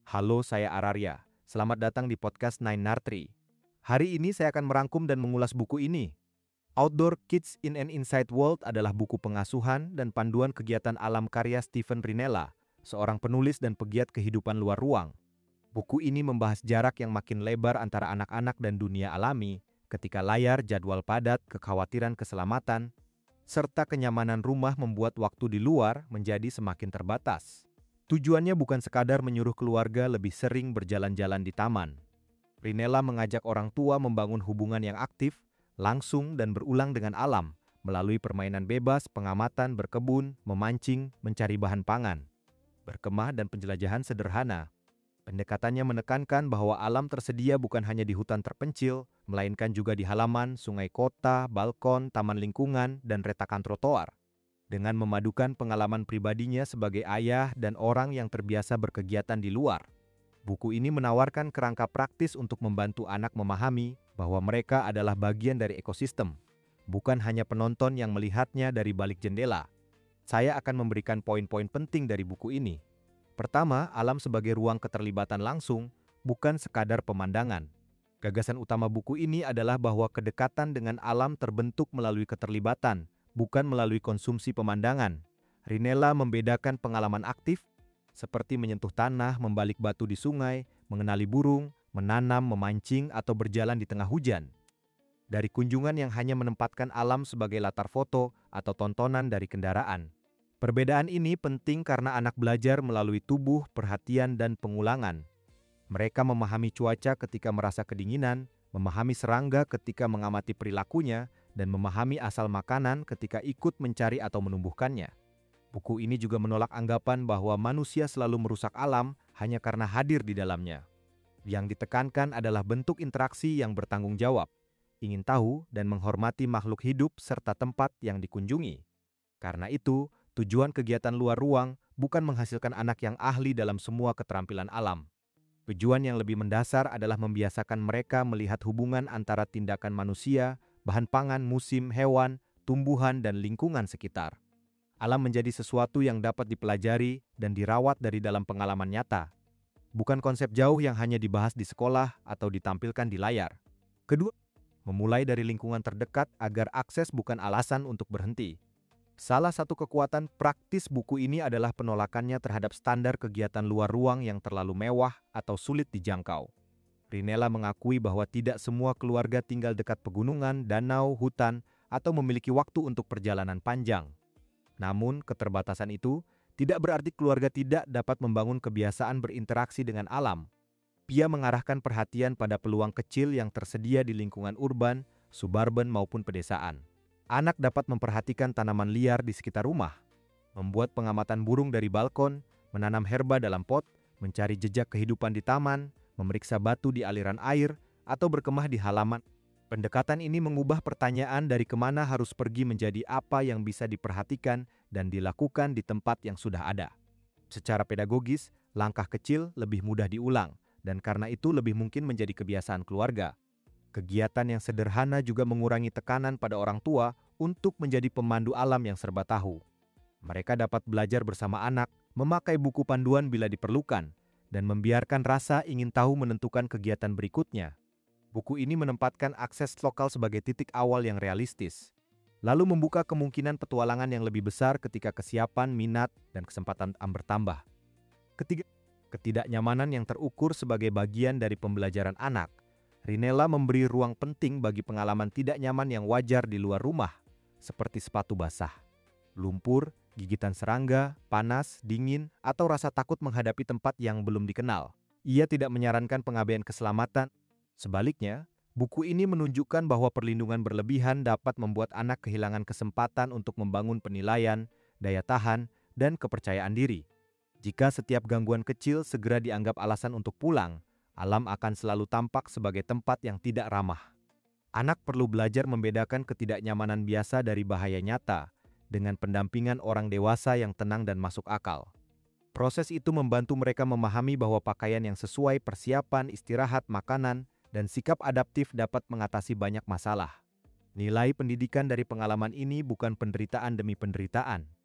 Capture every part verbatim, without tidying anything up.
Halo, saya Araria. Selamat datang di podcast Nine Nartri. Hari ini saya akan merangkum dan mengulas buku ini. Outdoor Kids in an Inside World adalah buku pengasuhan dan panduan kegiatan alam karya Steven Rinella, seorang penulis dan pegiat kehidupan luar ruang. Buku ini membahas jarak yang makin lebar antara anak-anak dan dunia alami, ketika layar, jadwal padat, kekhawatiran keselamatan, serta kenyamanan rumah membuat waktu di luar menjadi semakin terbatas. Tujuannya bukan sekadar menyuruh keluarga lebih sering berjalan-jalan di taman. Rinella mengajak orang tua membangun hubungan yang aktif, langsung dan berulang dengan alam, melalui permainan bebas, pengamatan, berkebun, memancing, mencari bahan pangan, berkemah dan penjelajahan sederhana. Pendekatannya menekankan bahwa alam tersedia bukan hanya di hutan terpencil, melainkan juga di halaman, sungai kota, balkon, taman lingkungan, dan retakan trotoar. Dengan memadukan pengalaman pribadinya sebagai ayah dan orang yang terbiasa berkegiatan di luar, buku ini menawarkan kerangka praktis untuk membantu anak memahami bahwa mereka adalah bagian dari ekosistem, bukan hanya penonton yang melihatnya dari balik jendela. Saya akan memberikan poin-poin penting dari buku ini. Pertama, alam sebagai ruang keterlibatan langsung, bukan sekadar pemandangan. Gagasan utama buku ini adalah bahwa kedekatan dengan alam terbentuk melalui keterlibatan, bukan melalui konsumsi pemandangan. Rinella membedakan pengalaman aktif, seperti menyentuh tanah, membalik batu di sungai, mengenali burung, menanam, memancing, atau berjalan di tengah hujan, dari kunjungan yang hanya menempatkan alam sebagai latar foto atau tontonan dari kendaraan. Perbedaan ini penting karena anak belajar melalui tubuh, perhatian, dan pengulangan. Mereka memahami cuaca ketika merasa kedinginan, memahami serangga ketika mengamati perilakunya, dan memahami asal makanan ketika ikut mencari atau menumbuhkannya. Buku ini juga menolak anggapan bahwa manusia selalu merusak alam hanya karena hadir di dalamnya. Yang ditekankan adalah bentuk interaksi yang bertanggung jawab, ingin tahu dan menghormati makhluk hidup serta tempat yang dikunjungi. Karena itu, tujuan kegiatan luar ruang bukan menghasilkan anak yang ahli dalam semua keterampilan alam. Tujuan yang lebih mendasar adalah membiasakan mereka melihat hubungan antara tindakan manusia, bahan pangan, musim, hewan, tumbuhan, dan lingkungan sekitar. Alam menjadi sesuatu yang dapat dipelajari dan dirawat dari dalam pengalaman nyata, bukan konsep jauh yang hanya dibahas di sekolah atau ditampilkan di layar. Kedua, memulai dari lingkungan terdekat agar akses bukan alasan untuk berhenti. Salah satu kekuatan praktis buku ini adalah penolakannya terhadap standar kegiatan luar ruang yang terlalu mewah atau sulit dijangkau. Rinella mengakui bahwa tidak semua keluarga tinggal dekat pegunungan, danau, hutan, atau memiliki waktu untuk perjalanan panjang. Namun, keterbatasan itu tidak berarti keluarga tidak dapat membangun kebiasaan berinteraksi dengan alam. Ia mengarahkan perhatian pada peluang kecil yang tersedia di lingkungan urban, suburban maupun pedesaan. Anak dapat memperhatikan tanaman liar di sekitar rumah, membuat pengamatan burung dari balkon, menanam herba dalam pot, mencari jejak kehidupan di taman, memeriksa batu di aliran air, atau berkemah di halaman. Pendekatan ini mengubah pertanyaan dari kemana harus pergi menjadi apa yang bisa diperhatikan dan dilakukan di tempat yang sudah ada. Secara pedagogis, langkah kecil lebih mudah diulang, dan karena itu lebih mungkin menjadi kebiasaan keluarga. Kegiatan yang sederhana juga mengurangi tekanan pada orang tua untuk menjadi pemandu alam yang serba tahu. Mereka dapat belajar bersama anak, memakai buku panduan bila diperlukan, dan membiarkan rasa ingin tahu menentukan kegiatan berikutnya. Buku ini menempatkan akses lokal sebagai titik awal yang realistis, lalu membuka kemungkinan petualangan yang lebih besar ketika kesiapan, minat, dan kesempatan bertambah. Ketiga, ketidaknyamanan yang terukur sebagai bagian dari pembelajaran anak. Rinella memberi ruang penting bagi pengalaman tidak nyaman yang wajar di luar rumah, seperti sepatu basah, lumpur, gigitan serangga, panas, dingin, atau rasa takut menghadapi tempat yang belum dikenal. Ia tidak menyarankan pengabaian keselamatan. Sebaliknya, buku ini menunjukkan bahwa perlindungan berlebihan dapat membuat anak kehilangan kesempatan untuk membangun penilaian, daya tahan, dan kepercayaan diri. Jika setiap gangguan kecil segera dianggap alasan untuk pulang, alam akan selalu tampak sebagai tempat yang tidak ramah. Anak perlu belajar membedakan ketidaknyamanan biasa dari bahaya nyata, dengan pendampingan orang dewasa yang tenang dan masuk akal. Proses itu membantu mereka memahami bahwa pakaian yang sesuai, persiapan, istirahat, makanan, dan sikap adaptif dapat mengatasi banyak masalah. Nilai pendidikan dari pengalaman ini bukan penderitaan demi penderitaan.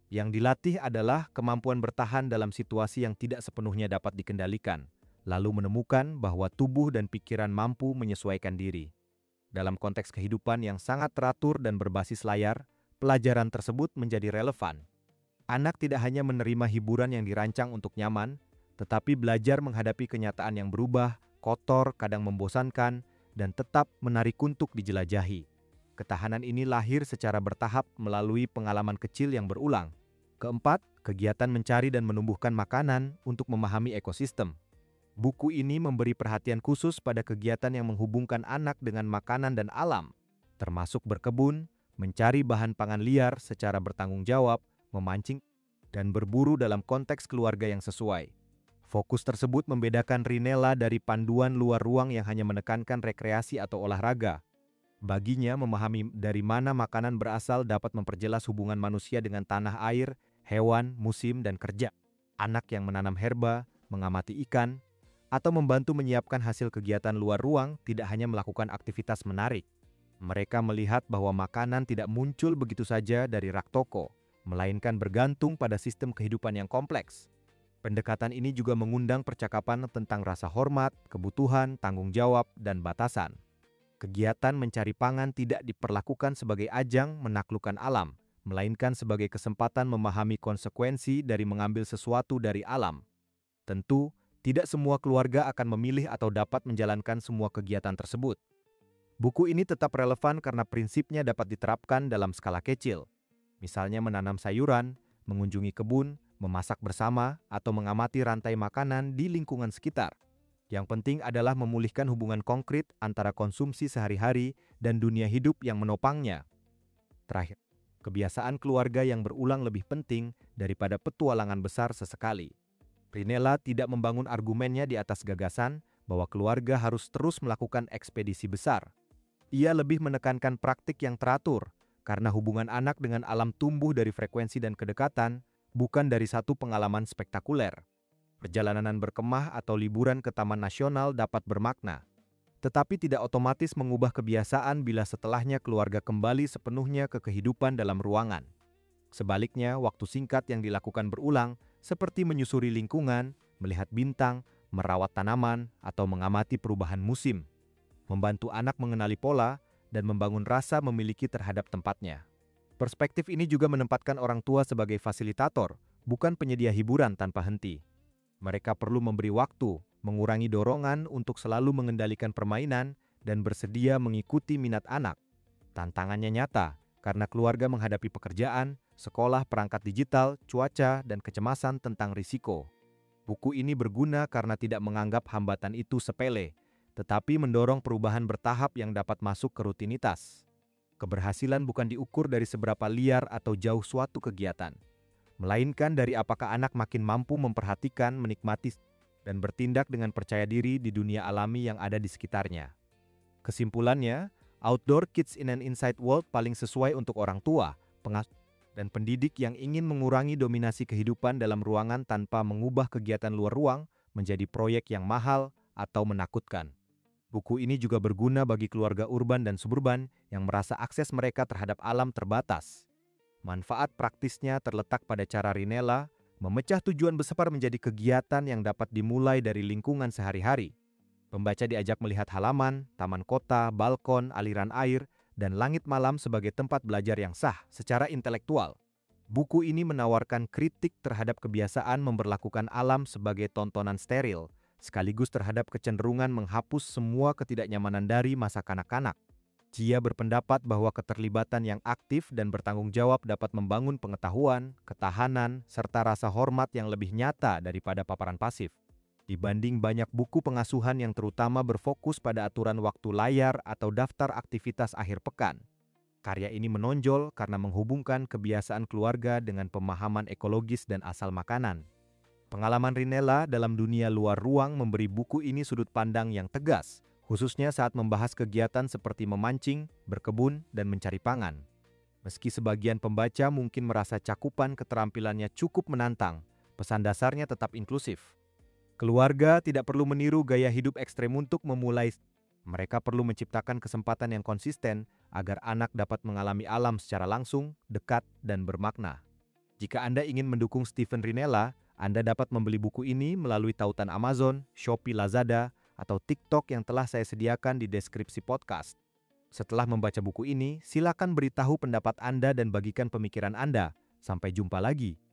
Yang dilatih adalah kemampuan bertahan dalam situasi yang tidak sepenuhnya dapat dikendalikan, lalu menemukan bahwa tubuh dan pikiran mampu menyesuaikan diri. Dalam konteks kehidupan yang sangat teratur dan berbasis layar, pelajaran tersebut menjadi relevan. Anak tidak hanya menerima hiburan yang dirancang untuk nyaman, tetapi belajar menghadapi kenyataan yang berubah, kotor, kadang membosankan, dan tetap menarik untuk dijelajahi. Ketahanan ini lahir secara bertahap melalui pengalaman kecil yang berulang. Keempat, kegiatan mencari dan menumbuhkan makanan untuk memahami ekosistem. Buku ini memberi perhatian khusus pada kegiatan yang menghubungkan anak dengan makanan dan alam, termasuk berkebun, mencari bahan pangan liar secara bertanggung jawab, memancing, dan berburu dalam konteks keluarga yang sesuai. Fokus tersebut membedakan Rinella dari panduan luar ruang yang hanya menekankan rekreasi atau olahraga. Baginya, memahami dari mana makanan berasal dapat memperjelas hubungan manusia dengan tanah air, hewan, musim, dan kerja. Anak yang menanam herba, mengamati ikan, atau membantu menyiapkan hasil kegiatan luar ruang tidak hanya melakukan aktivitas menarik. Mereka melihat bahwa makanan tidak muncul begitu saja dari rak toko, melainkan bergantung pada sistem kehidupan yang kompleks. Pendekatan ini juga mengundang percakapan tentang rasa hormat, kebutuhan, tanggung jawab, dan batasan. Kegiatan mencari pangan tidak diperlakukan sebagai ajang menaklukkan alam, melainkan sebagai kesempatan memahami konsekuensi dari mengambil sesuatu dari alam. Tentu, tidak semua keluarga akan memilih atau dapat menjalankan semua kegiatan tersebut. Buku ini tetap relevan karena prinsipnya dapat diterapkan dalam skala kecil. Misalnya menanam sayuran, mengunjungi kebun, memasak bersama, atau mengamati rantai makanan di lingkungan sekitar. Yang penting adalah memulihkan hubungan konkret antara konsumsi sehari-hari dan dunia hidup yang menopangnya. Terakhir, kebiasaan keluarga yang berulang lebih penting daripada petualangan besar sesekali. Rinella tidak membangun argumennya di atas gagasan bahwa keluarga harus terus melakukan ekspedisi besar. Ia lebih menekankan praktik yang teratur, karena hubungan anak dengan alam tumbuh dari frekuensi dan kedekatan, bukan dari satu pengalaman spektakuler. Perjalanan berkemah atau liburan ke taman nasional dapat bermakna, tetapi tidak otomatis mengubah kebiasaan bila setelahnya keluarga kembali sepenuhnya ke kehidupan dalam ruangan. Sebaliknya, waktu singkat yang dilakukan berulang, seperti menyusuri lingkungan, melihat bintang, merawat tanaman, atau mengamati perubahan musim, membantu anak mengenali pola dan membangun rasa memiliki terhadap tempatnya. Perspektif ini juga menempatkan orang tua sebagai fasilitator, bukan penyedia hiburan tanpa henti. Mereka perlu memberi waktu, mengurangi dorongan untuk selalu mengendalikan permainan, dan bersedia mengikuti minat anak. Tantangannya nyata, karena keluarga menghadapi pekerjaan, sekolah, perangkat digital, cuaca, dan kecemasan tentang risiko. Buku ini berguna karena tidak menganggap hambatan itu sepele, tetapi mendorong perubahan bertahap yang dapat masuk ke rutinitas. Keberhasilan bukan diukur dari seberapa liar atau jauh suatu kegiatan, melainkan dari apakah anak makin mampu memperhatikan, menikmati, dan bertindak dengan percaya diri di dunia alami yang ada di sekitarnya. Kesimpulannya, Outdoor Kids in an Inside World paling sesuai untuk orang tua, pengasuh, dan pendidik yang ingin mengurangi dominasi kehidupan dalam ruangan tanpa mengubah kegiatan luar ruang menjadi proyek yang mahal atau menakutkan. Buku ini juga berguna bagi keluarga urban dan suburban yang merasa akses mereka terhadap alam terbatas. Manfaat praktisnya terletak pada cara Rinella memecah tujuan besar menjadi kegiatan yang dapat dimulai dari lingkungan sehari-hari. Pembaca diajak melihat halaman, taman kota, balkon, aliran air, dan langit malam sebagai tempat belajar yang sah secara intelektual. Buku ini menawarkan kritik terhadap kebiasaan memperlakukan alam sebagai tontonan steril, sekaligus terhadap kecenderungan menghapus semua ketidaknyamanan dari masa kanak-kanak. Dia berpendapat bahwa keterlibatan yang aktif dan bertanggung jawab dapat membangun pengetahuan, ketahanan, serta rasa hormat yang lebih nyata daripada paparan pasif. Dibanding banyak buku pengasuhan yang terutama berfokus pada aturan waktu layar atau daftar aktivitas akhir pekan. Karya ini menonjol karena menghubungkan kebiasaan keluarga dengan pemahaman ekologis dan asal makanan. Pengalaman Rinella dalam dunia luar ruang memberi buku ini sudut pandang yang tegas, khususnya saat membahas kegiatan seperti memancing, berkebun, dan mencari pangan. Meski sebagian pembaca mungkin merasa cakupan keterampilannya cukup menantang, pesan dasarnya tetap inklusif. Keluarga tidak perlu meniru gaya hidup ekstrem untuk memulai. Mereka perlu menciptakan kesempatan yang konsisten agar anak dapat mengalami alam secara langsung, dekat, dan bermakna. Jika Anda ingin mendukung Steven Rinella, Anda dapat membeli buku ini melalui tautan Amazon, Shopee, Lazada, atau TikTok yang telah saya sediakan di deskripsi podcast. Setelah membaca buku ini, silakan beritahu pendapat Anda dan bagikan pemikiran Anda. Sampai jumpa lagi.